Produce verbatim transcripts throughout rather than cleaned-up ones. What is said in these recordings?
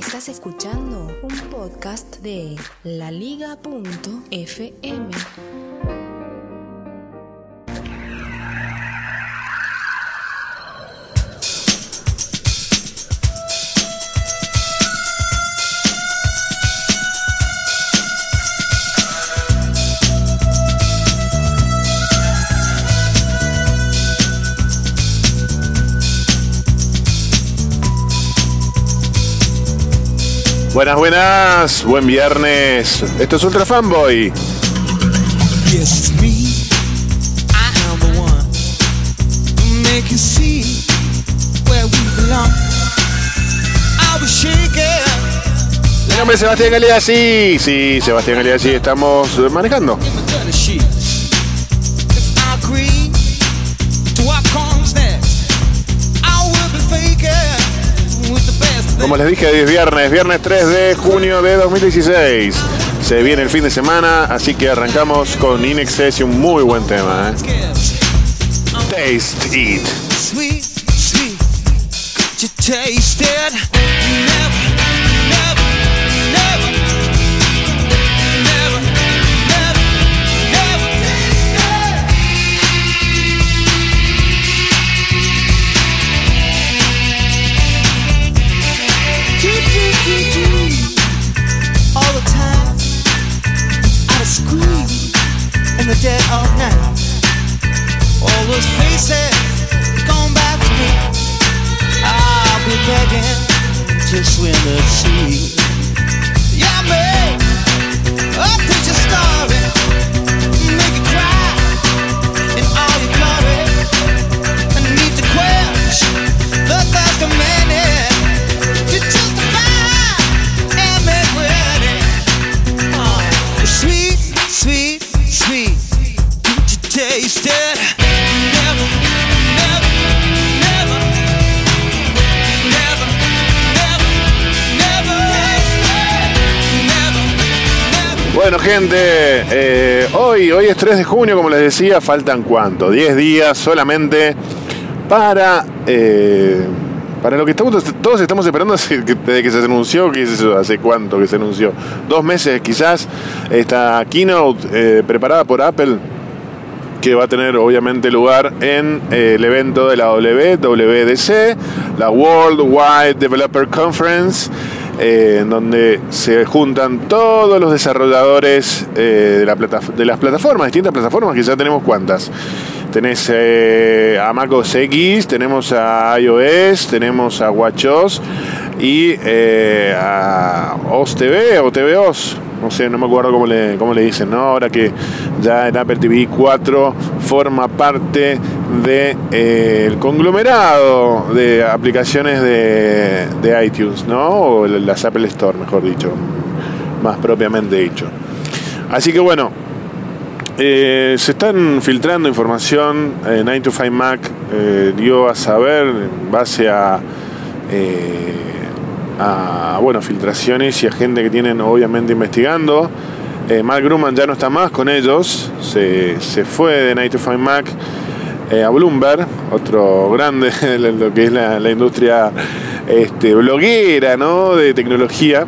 Estás escuchando un podcast de la liga punto efe eme. Buenas, buenas, buen viernes. Esto es Ultra Fanboy. Yes, me. I am the one to make you see where we belong. I was shaking. Mi nombre es Sebastián Galeazzi. Sí, Sebastián Galeazzi, estamos manejando. Como les dije, es viernes, viernes tres de junio de dos mil dieciséis. Se viene el fin de semana, así que arrancamos con In Excess y un muy buen tema, ¿eh? Taste It. Sweet, sweet, could you taste it? Never, never, never, never, never, never taste it. Do, do, do, do. All the time, out of scream in the dead of night. All those faces come back to me. I'll be begging to swim the sea. Yeah, man, I'll put your story, make you cry in all your glory. I need to quench the thirst of many to justify and make ready. Oh, sweet, sweet, sweet, did you taste it? Never, never, never, never, never, never, never, never. Bueno, gente, eh, hoy, hoy es tres de junio, como les decía, faltan ¿cuánto? diez días solamente para... Eh, Para lo que estamos, todos estamos esperando desde que se anunció, ¿qué es eso? ¿Hace cuánto que se anunció? Dos meses quizás, esta keynote eh, preparada por Apple, que va a tener obviamente lugar en eh, el evento de la W W D C, la World Wide Developer Conference, eh, en donde se juntan todos los desarrolladores eh, de, la plata, de las plataformas, distintas plataformas, que ya tenemos cuántas. Tenés eh, a macOS X, tenemos a iOS, tenemos a WatchOS y eh, a O S T V o T V O S. No sé, no me acuerdo cómo le, cómo le dicen, ¿no? Ahora que ya en Apple T V cuatro forma parte del de, eh, conglomerado de aplicaciones de, de iTunes, ¿no? O las Apple Store, mejor dicho, más propiamente dicho. Así que bueno, Eh, se están filtrando información. eh, nine to five Mac eh, dio a saber en base a, eh, a bueno, filtraciones y a gente que tienen obviamente investigando. eh, Mark Gurman ya no está más con ellos, se, se fue de nine to five Mac eh, a Bloomberg, otro grande de lo que es la, la industria este, bloguera, ¿no? De tecnología.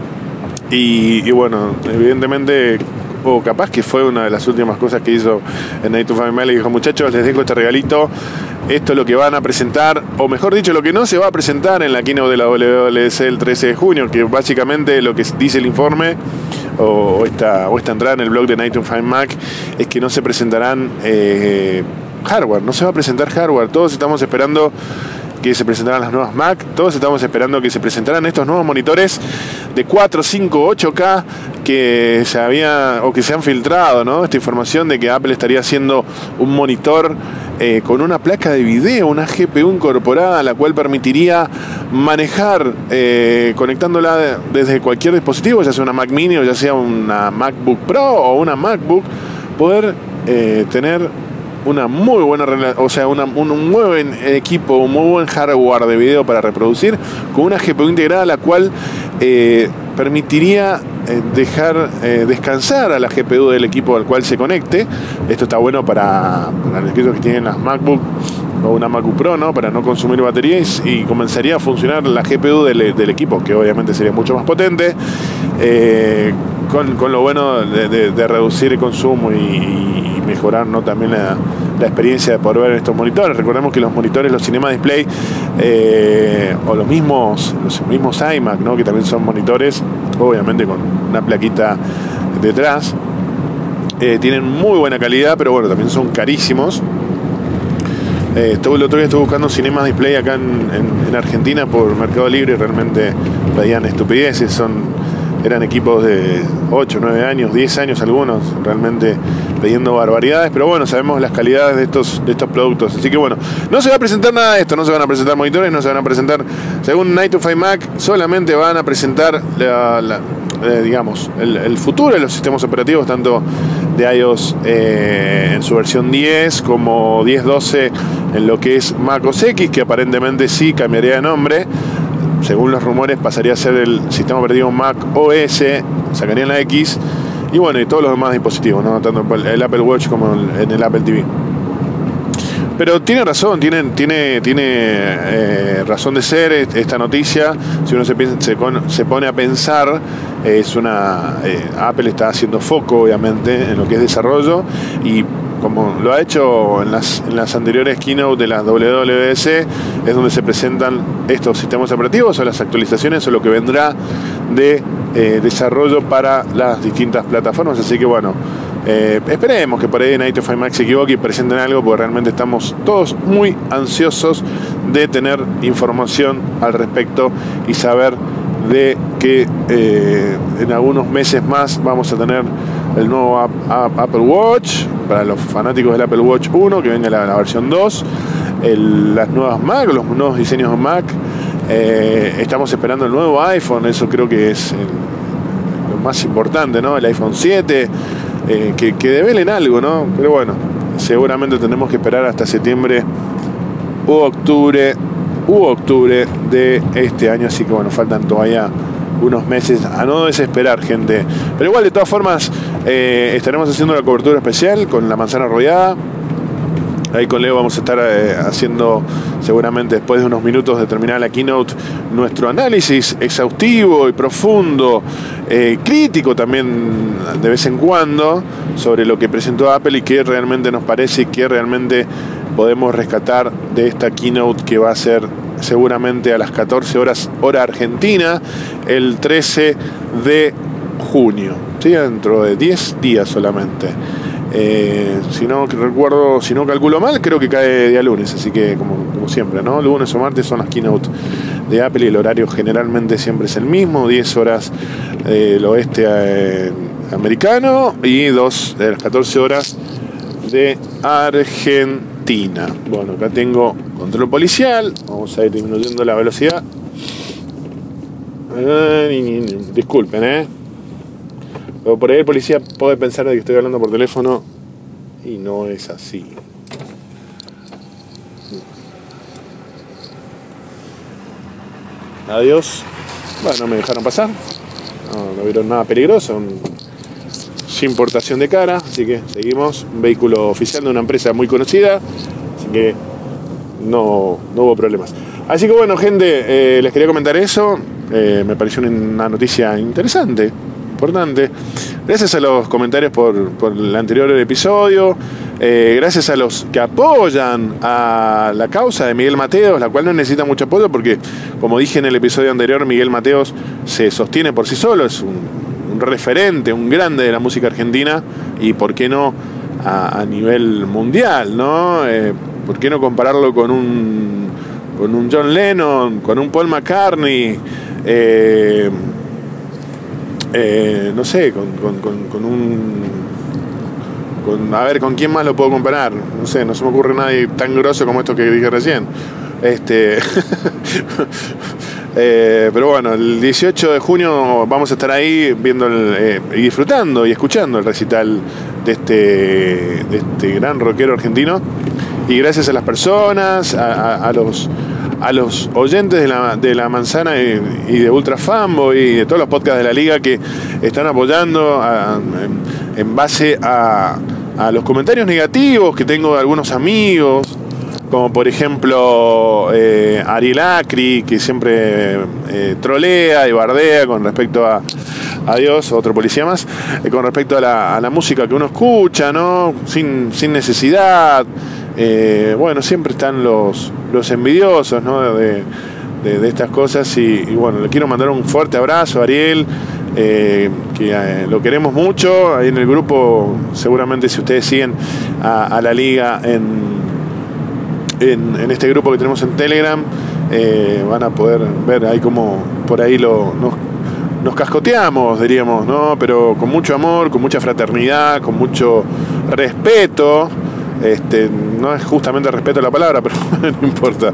Y, y bueno, evidentemente, o capaz que fue una de las últimas cosas que hizo en nine to five Mac. Le dijo: muchachos, les dejo este regalito, esto es lo que van a presentar, o mejor dicho, lo que no se va a presentar en la keynote de la W W D C el trece de junio, que básicamente lo que dice el informe o esta, o esta entrada en el blog de nine to five Mac es que no se presentarán eh, hardware, no se va a presentar hardware. Todos estamos esperando que se presentaran las nuevas Mac, todos estamos esperando que se presentaran estos nuevos monitores de cuatro, cinco, ocho K que se había o que se han filtrado, ¿no? Esta información de que Apple estaría haciendo un monitor eh, con una placa de video, una G P U incorporada, la cual permitiría manejar eh, conectándola de, desde cualquier dispositivo, ya sea una Mac Mini o ya sea una MacBook Pro o una MacBook, poder eh, tener una muy buena, o sea, una, un, un muy buen equipo, un muy buen hardware de video para reproducir, con una G P U integrada, la cual eh, permitiría eh, dejar eh, descansar a la G P U del equipo al cual se conecte. Esto está bueno para, para aquellos que tienen las MacBook o una Macu Pro, ¿no? Para no consumir baterías, y comenzaría a funcionar la G P U del, del equipo, que obviamente sería mucho más potente, eh, con, con lo bueno de, de, de reducir el consumo y, y mejorar, ¿no? También la, la experiencia de poder ver estos monitores. Recordemos que los monitores, los Cinema Display, eh, o los mismos los mismos iMac, ¿no? Que también son monitores, obviamente con una plaquita detrás, eh, tienen muy buena calidad, pero bueno, también son carísimos. Eh, estuve, el otro día estuve buscando Cinema Display acá en, en, en Argentina por Mercado Libre, y realmente pedían estupideces. Son eran equipos de ocho, nueve años, diez años algunos, realmente pidiendo barbaridades, pero bueno, sabemos las calidades de estos, de estos productos. Así que bueno, no se va a presentar nada de esto, no se van a presentar monitores, no se van a presentar, según nine to five Mac, solamente van a presentar la, la, eh, digamos, el, el futuro de los sistemas operativos, tanto de iOS eh, en su versión diez como diez punto doce en lo que es macOS X, que aparentemente sí cambiaría de nombre. Según los rumores pasaría a ser el sistema operativo Mac O S, sacarían la X, y bueno, y todos los demás dispositivos, ¿no? Tanto el Apple Watch como el, en el Apple T V. Pero tiene razón, tiene, tiene, tiene eh, razón de ser esta noticia. Si uno se, piensa, se, con, se pone a pensar, eh, es una eh, Apple está haciendo foco, obviamente, en lo que es desarrollo, y como lo ha hecho en las, en las anteriores keynote de la W W D C, es donde se presentan estos sistemas operativos o las actualizaciones o lo que vendrá de eh, desarrollo para las distintas plataformas. Así que bueno, eh, esperemos que por ahí nine to five Mac se equivoque y presenten algo, porque realmente estamos todos muy ansiosos de tener información al respecto y saber de que eh, en algunos meses más vamos a tener el nuevo app, app, Apple Watch, para los fanáticos del Apple Watch uno, que venga la, la versión dos, el, las nuevas Mac, los nuevos diseños de Mac. Eh, estamos esperando el nuevo iPhone, eso creo que es el, lo más importante, ¿no? El iPhone siete, eh, que, que develen algo, ¿no? Pero bueno, seguramente tenemos que esperar hasta septiembre u octubre, u octubre de este año, así que bueno, faltan todavía unos meses, a no desesperar, gente. Pero igual, de todas formas, eh, estaremos haciendo la cobertura especial con la manzana rodeada. Ahí con Leo vamos a estar eh, haciendo, seguramente después de unos minutos de terminar la keynote, nuestro análisis exhaustivo y profundo, eh, crítico también de vez en cuando, sobre lo que presentó Apple y qué realmente nos parece y qué realmente podemos rescatar de esta keynote, que va a ser seguramente a las catorce horas hora argentina, el trece de junio, ¿sí? Dentro de diez días solamente. Eh, si no recuerdo, si no calculo mal, creo que cae día lunes, así que como, como siempre, ¿no? Lunes o martes son las keynote de Apple, y el horario generalmente siempre es el mismo, diez horas del eh, oeste eh, americano y dos de las catorce horas de Argentina. Bueno, acá tengo control policial, vamos a ir disminuyendo la velocidad. Eh, disculpen, eh. Pero por ahí el policía puede pensar de que estoy hablando por teléfono, y no es así. Adiós. Bueno, me dejaron pasar. No, no vieron nada peligroso. Un, sin portación de cara, así que seguimos. Un vehículo oficial de una empresa muy conocida, así que no, no hubo problemas. Así que bueno, gente, eh, les quería comentar eso. Eh, me pareció una noticia interesante, importante. Gracias a los comentarios por, por el anterior episodio, eh, gracias a los que apoyan a la causa de Miguel Mateos, la cual no necesita mucho apoyo porque, como dije en el episodio anterior, Miguel Mateos se sostiene por sí solo, es un, un referente, un grande de la música argentina, y por qué no a, a nivel mundial, ¿no? Eh, ¿por qué no compararlo con un, con un John Lennon, con un Paul McCartney? Eh, Eh, no sé, con, con, con, con un... Con, a ver, ¿con quién más lo puedo comparar? No sé, no se me ocurre nadie tan grosso como esto que dije recién. Este eh, pero bueno, el dieciocho de junio vamos a estar ahí viendo el, eh, y disfrutando y escuchando el recital de este, de este gran rockero argentino. Y gracias a las personas, a, a, a los... a los oyentes de la, de la Manzana y, y de Ultra Fanboy y de todos los podcasts de la Liga que están apoyando a, en, en base a, a los comentarios negativos que tengo de algunos amigos, como por ejemplo eh, Ariel Acri, que siempre eh, trolea y bardea con respecto a, a Dios, otro policía más, eh, con respecto a la, a la música que uno escucha, ¿no? Sin, sin necesidad. Eh, bueno, siempre están los, los envidiosos, ¿no? de, de, de estas cosas y, y bueno, le quiero mandar un fuerte abrazo a Ariel, eh, que eh, lo queremos mucho. Ahí en el grupo, seguramente si ustedes siguen a, a la liga en, en, en este grupo que tenemos en Telegram, eh, van a poder ver ahí como por ahí lo, nos, nos cascoteamos, diríamos, ¿no? Pero con mucho amor, con mucha fraternidad, con mucho respeto. Este, no es justamente respeto a la palabra, pero no importa.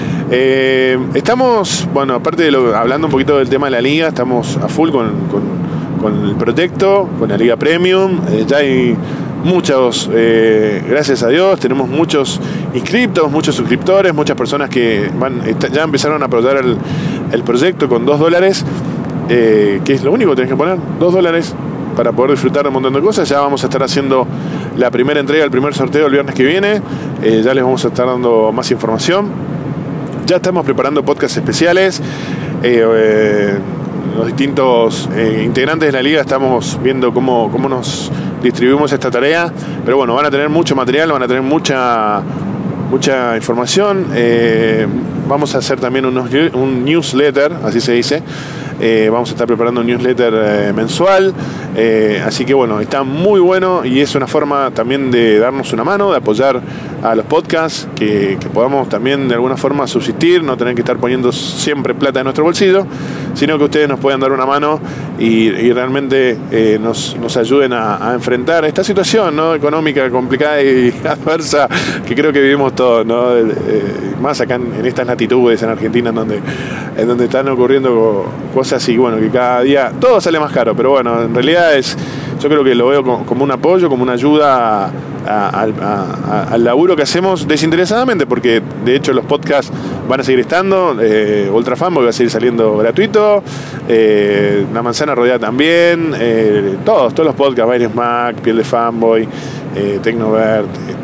Eh, estamos, bueno, aparte de lo, hablando un poquito del tema de la liga, estamos a full con, con, con el proyecto, con la Liga Premium. Eh, ya hay muchos, eh, gracias a Dios, tenemos muchos inscriptos, muchos suscriptores, muchas personas que van, ya empezaron a apoyar el, el proyecto con dos dólares, eh, que es lo único que tenés que poner, dos dólares para poder disfrutar de un montón de cosas. Ya vamos a estar haciendo la primera entrega, el primer sorteo el viernes que viene. Eh, ya les vamos a estar dando más información. Ya estamos preparando podcasts especiales. Eh, eh, los distintos eh, integrantes de la liga estamos viendo cómo, cómo nos distribuimos esta tarea. Pero bueno, van a tener mucho material, van a tener mucha, mucha información. Eh, vamos a hacer también unos, un newsletter, así se dice. Eh, vamos a estar preparando un newsletter eh, mensual, eh, así que bueno, está muy bueno y es una forma también de darnos una mano, de apoyar a los podcasts, que, que podamos también de alguna forma subsistir, no tener que estar poniendo siempre plata en nuestro bolsillo, sino que ustedes nos puedan dar una mano y, y realmente eh, nos, nos ayuden a, a enfrentar esta situación, ¿no? Económica complicada y adversa que creo que vivimos todos, ¿no? Eh, más acá en, en estas latitudes en Argentina, en donde, en donde están ocurriendo cosas así, bueno, que cada día todo sale más caro, pero bueno, en realidad es, yo creo que lo veo como un apoyo, como una ayuda a, a, a, a, al laburo que hacemos desinteresadamente, porque de hecho los podcasts van a seguir estando, eh, Ultra Fanboy va a seguir saliendo gratuito, eh, La Manzana Rodeada también, eh, todos, todos los podcasts, Baires Mac, Piel de Fanboy, eh, Tecnovert,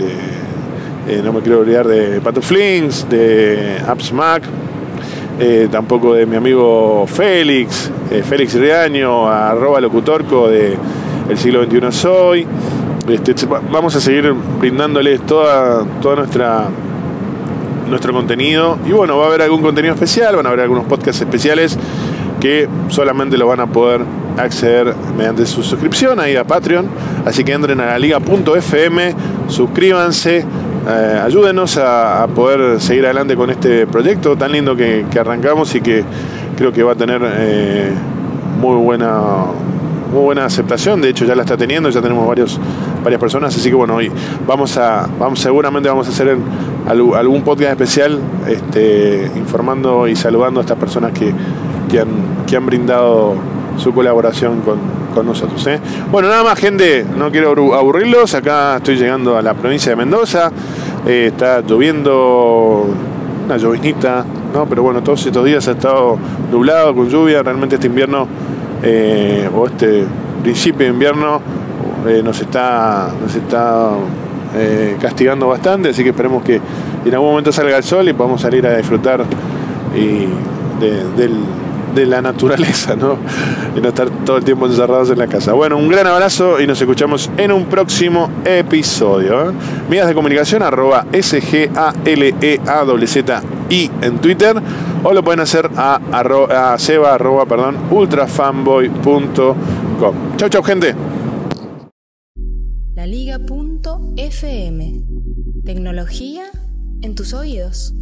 este, eh, no me quiero olvidar de Patuflings, de Apps Mac. Eh, tampoco de mi amigo Félix, eh, Félix Riaño, arroba locutorco de El Siglo veintiuno Soy. Este, vamos a seguir brindándoles toda, toda nuestra nuestro contenido. Y bueno, va a haber algún contenido especial, van a haber algunos podcasts especiales que solamente lo van a poder acceder mediante su suscripción ahí a Patreon. Así que entren a la liga punto efe eme, suscríbanse. Eh, ayúdenos a, a poder seguir adelante con este proyecto tan lindo que, que arrancamos y que creo que va a tener eh, muy buena muy buena aceptación. De hecho ya la está teniendo, ya tenemos varios, varias personas, así que bueno, hoy vamos a vamos seguramente vamos a hacer en, algún podcast especial este, informando y saludando a estas personas que, que, han, que han brindado su colaboración con, con nosotros, ¿eh? Bueno, nada más, gente, no quiero aburrirlos. Acá estoy llegando a la provincia de Mendoza. Eh, está lloviendo, una llovinita, ¿no? Pero bueno, todos estos días ha estado nublado, con lluvia. Realmente este invierno, eh, o este principio de invierno, eh, nos está, nos está eh, castigando bastante. Así que esperemos que en algún momento salga el sol y podamos salir a disfrutar y de, del de la naturaleza, ¿no? Y no estar todo el tiempo encerrados en la casa. Bueno, un gran abrazo y nos escuchamos en un próximo episodio, ¿eh? Vías de comunicación, arroba S G A L E A Z Z I en Twitter, o lo pueden hacer a, arroba, a seba, arroba, perdón, ultrafanboy punto com. Chau, chau, gente. La liga punto efe eme. Tecnología en tus oídos.